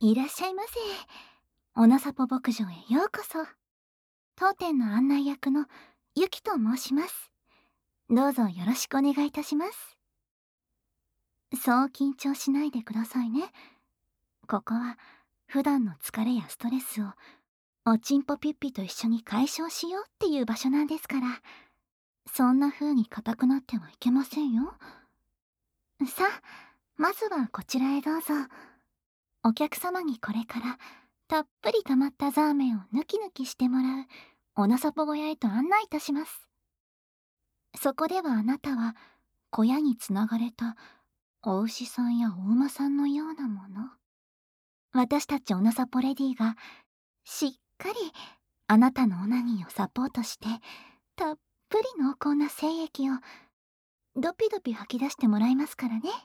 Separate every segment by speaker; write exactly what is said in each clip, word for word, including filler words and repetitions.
Speaker 1: いらっしゃいませ。おなさぽ牧場へようこそ。当店の案内役のゆきと申します。どうぞよろしくお願いいたします。そう緊張しないでくださいね。ここは普段の疲れやストレスをおちんぽピッピと一緒に解消しようっていう場所なんですから、そんな風に硬くなってはいけませんよ。さあ、まずはこちらへどうぞ。お客様にこれからたっぷり溜まったザーメンを抜き抜きしてもらうおなさぽ小屋へと案内いたします。そこではあなたは小屋につながれたお牛さんやお馬さんのようなもの、私たちおなさぽレディがしっかりあなたのオナニーをサポートして、たっぷり濃厚な精液をドピドピ吐き出してもらいますからね。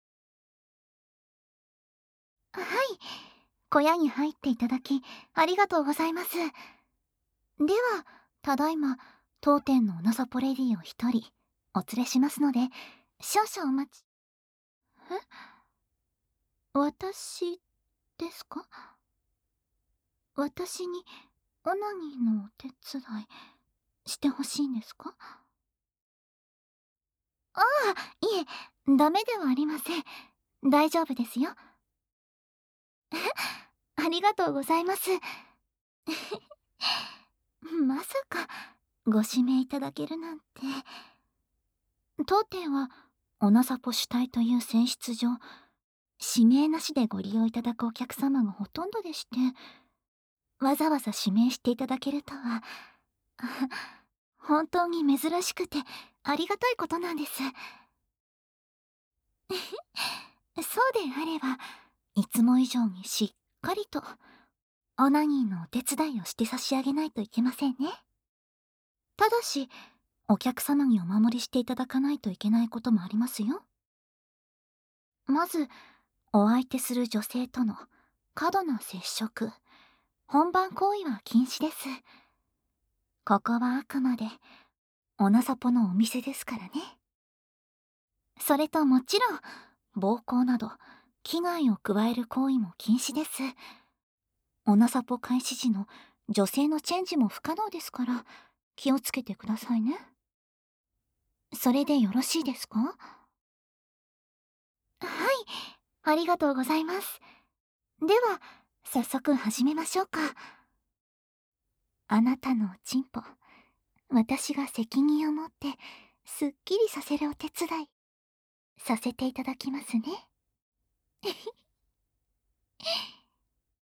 Speaker 1: はい、小屋に入っていただきありがとうございます。ではただいま当店のおなさぽレディを一人お連れしますので、少々お待ち。え、私ですか？私にオナニーのお手伝いしてほしいんですか？ああ、いえ、ダメではありません。大丈夫ですよ。ありがとうございます。まさかご指名いただけるなんて。当店はおなさぽ主体という性質上、指名なしでご利用いただくお客様がほとんどでして、わざわざ指名していただけるとは、あ、本当に珍しくてありがたいことなんです。そうであれば、いつも以上にしっかりとオナニーのお手伝いをして差し上げないといけませんね。ただし、お客様にお守りしていただかないといけないこともありますよ。まず、お相手する女性との過度な接触、本番行為は禁止です。ここはあくまでおなさぽのお店ですからね。それともちろん暴行など危害を加える行為も禁止です。おなさぽ開始時の女性のチェンジも不可能ですから、気をつけてくださいね。それでよろしいですか？はい、ありがとうございます。では早速始めましょうか。あなたのおちんぽ、私が責任を持ってすっきりさせるお手伝いさせていただきますね。